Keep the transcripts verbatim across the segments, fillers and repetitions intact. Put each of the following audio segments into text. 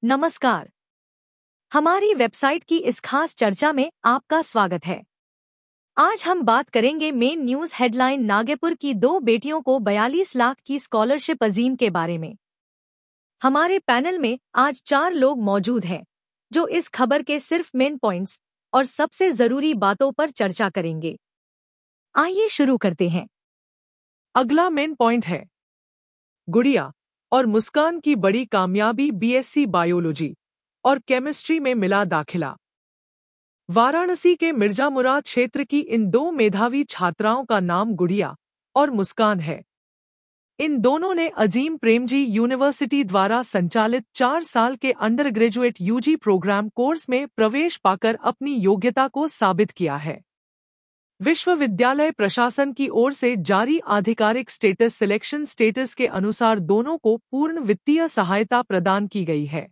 नमस्कार। हमारी वेबसाइट की इस खास चर्चा में आपका स्वागत है। आज हम बात करेंगे मेन न्यूज हेडलाइन नागपुर की दो बेटियों को बयालीस लाख की स्कॉलरशिप अजीम के बारे में। हमारे पैनल में आज चार लोग मौजूद हैं जो इस खबर के सिर्फ मेन पॉइंट्स और सबसे जरूरी बातों पर चर्चा करेंगे। आइए शुरू करते हैं। अगला मेन पॉइंट है गुड़िया और मुस्कान की बड़ी कामयाबी, बीएससी बायोलॉजी और केमिस्ट्री में मिला दाखिला। वाराणसी के मिर्जा मुराद क्षेत्र की इन दो मेधावी छात्राओं का नाम गुड़िया और मुस्कान है। इन दोनों ने अजीम प्रेमजी यूनिवर्सिटी द्वारा संचालित चार साल के undergraduate UG programme course में प्रवेश पाकर अपनी योग्यता को साबित किया है। विश्वविद्यालय प्रशासन की ओर से जारी आधिकारिक स्टेटस सिलेक्शन स्टेटस के अनुसार दोनों को पूर्ण वित्तीय सहायता प्रदान की गई है।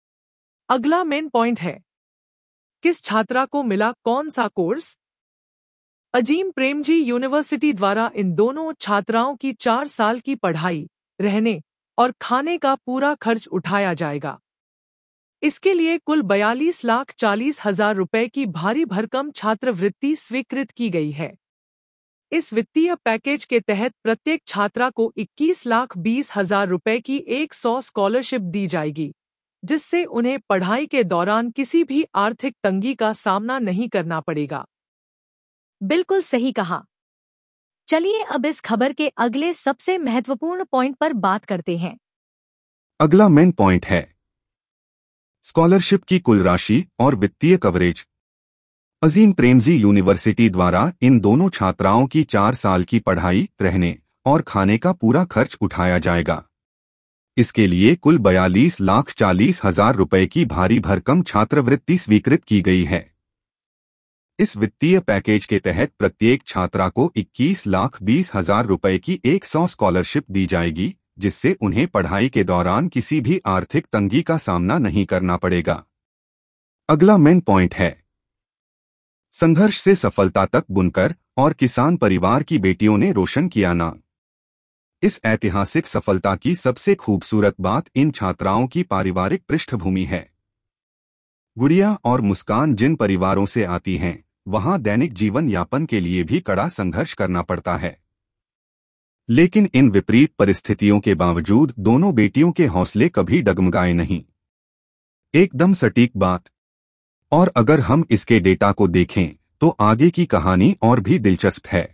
अगला मेन पॉइंट है किस छात्रा को मिला कौन सा कोर्स। अजीम प्रेमजी यूनिवर्सिटी द्वारा इन दोनों छात्राओं की चार साल की पढ़ाई, रहने और खाने का पूरा खर्च उठाया जाएगा। इसके लिए कुल बयालीस लाख चालीस हजार रुपए की भारी भरकम छात्रवृत्ति स्वीकृत की गई है। इस वित्तीय पैकेज के तहत प्रत्येक छात्रा को इक्कीस लाख बीस हजार रुपए की एक सौ स्कॉलरशिप दी जाएगी, जिससे उन्हें पढ़ाई के दौरान किसी भी आर्थिक तंगी का सामना नहीं करना पड़ेगा। बिल्कुल सही कहा। चलिए अब इस खबर के अगले सबसे महत्वपूर्ण पॉइंट पर बात करते हैं। अगला मेन पॉइंट है स्कॉलरशिप की कुल राशि और वित्तीय कवरेज। अजीम प्रेमजी यूनिवर्सिटी द्वारा इन दोनों छात्राओं की चार साल की पढ़ाई, रहने और खाने का पूरा खर्च उठाया जाएगा। इसके लिए कुल बयालीस लाख चालीस हजार रुपए की भारी भरकम छात्रवृत्ति स्वीकृत की गई है। इस वित्तीय पैकेज के तहत प्रत्येक छात्रा को इक्कीस लाख बीस हजार रुपए की एक सौ स्कॉलरशिप दी जाएगी, जिससे उन्हें पढ़ाई के दौरान किसी भी आर्थिक तंगी का सामना नहीं करना पड़ेगा। अगला मेन पॉइंट है संघर्ष से सफलता तक बुनकर और किसान परिवार की बेटियों ने रोशन किया नाम। इस ऐतिहासिक सफलता की सबसे खूबसूरत बात इन छात्राओं की पारिवारिक पृष्ठभूमि है। गुड़िया और मुस्कान जिन परिवारों से आती हैं, वहां दैनिक जीवन यापन के लिए भी कड़ा संघर्ष करना पड़ता है। लेकिन इन विपरीत परिस्थितियों के बावजूद दोनों बेटियों के हौसले कभी डगमगाए नहीं। एकदम सटीक बात। और अगर हम इसके डेटा को देखें तो आगे की कहानी और भी दिलचस्प है।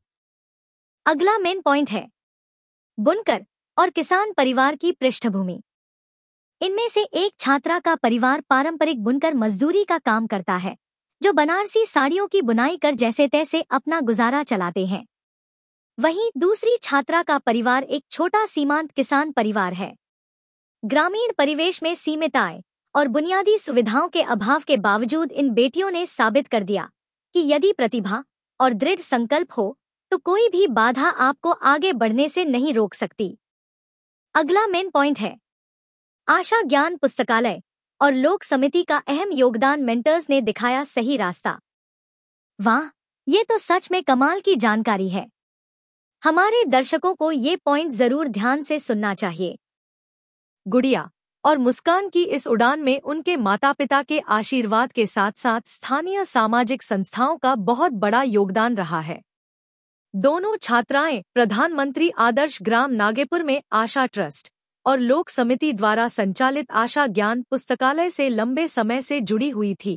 अगला मेन पॉइंट है बुनकर और किसान परिवार की पृष्ठभूमि। इनमें से एक छात्रा का परिवार पारंपरिक बुनकर मजदूरी का काम करता है, जो बनारसी साड़ियों की बुनाई कर जैसे तैसे अपना गुजारा चलाते हैं। वहीं दूसरी छात्रा का परिवार एक छोटा सीमांत किसान परिवार है। ग्रामीण परिवेश में सीमित आय और बुनियादी सुविधाओं के अभाव के बावजूद इन बेटियों ने साबित कर दिया कि यदि प्रतिभा और दृढ़ संकल्प हो तो कोई भी बाधा आपको आगे बढ़ने से नहीं रोक सकती। अगला मेन पॉइंट है आशा ज्ञान पुस्तकालय और लोक समिति का अहम योगदान। मेंटर्स ने दिखाया सही रास्ता। वाह, ये तो सच में कमाल की जानकारी है। हमारे दर्शकों को ये पॉइंट जरूर ध्यान से सुनना चाहिए। गुड़िया और मुस्कान की इस उड़ान में उनके माता पिता के आशीर्वाद के साथ साथ स्थानीय सामाजिक संस्थाओं का बहुत बड़ा योगदान रहा है। दोनों छात्राएं प्रधानमंत्री आदर्श ग्राम नागपुर में आशा ट्रस्ट और लोक समिति द्वारा संचालित आशा ज्ञान पुस्तकालय से लंबे समय से जुड़ी हुई थी।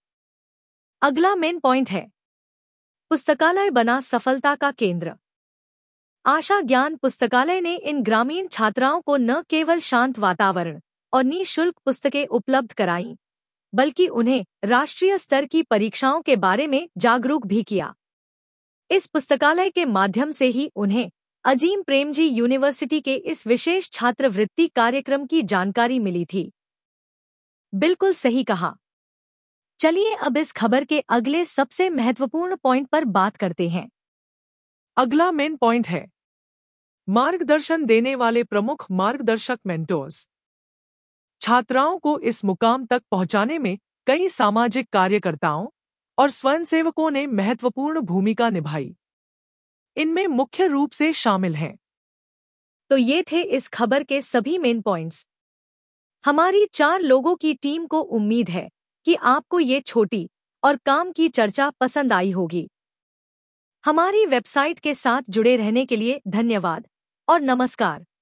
अगला मेन पॉइंट है पुस्तकालय बना सफलता का केंद्र। आशा ज्ञान पुस्तकालय ने इन ग्रामीण छात्राओं को न केवल शांत वातावरण और निःशुल्क पुस्तकें उपलब्ध कराईं, बल्कि उन्हें राष्ट्रीय स्तर की परीक्षाओं के बारे में जागरूक भी किया। इस पुस्तकालय के माध्यम से ही उन्हें अजीम प्रेमजी यूनिवर्सिटी के इस विशेष छात्रवृत्ति कार्यक्रम की जानकारी मिली थी। बिल्कुल सही कहा। चलिए अब इस खबर के अगले सबसे महत्वपूर्ण पॉइंट पर बात करते हैं। अगला मेन पॉइंट है मार्गदर्शन देने वाले प्रमुख मार्गदर्शक मेंटोर्स। छात्राओं को इस मुकाम तक पहुंचाने में कई सामाजिक कार्यकर्ताओं और स्वयंसेवकों ने महत्वपूर्ण भूमिका निभाई। इनमें मुख्य रूप से शामिल हैं। तो ये थे इस खबर के सभी मेन पॉइंट्स। हमारी चार लोगों की टीम को उम्मीद है कि आपको ये छोटी और काम की चर्चा पसंद आई होगी। हमारी वेबसाइट के साथ जुड़े रहने के लिए धन्यवाद और नमस्कार।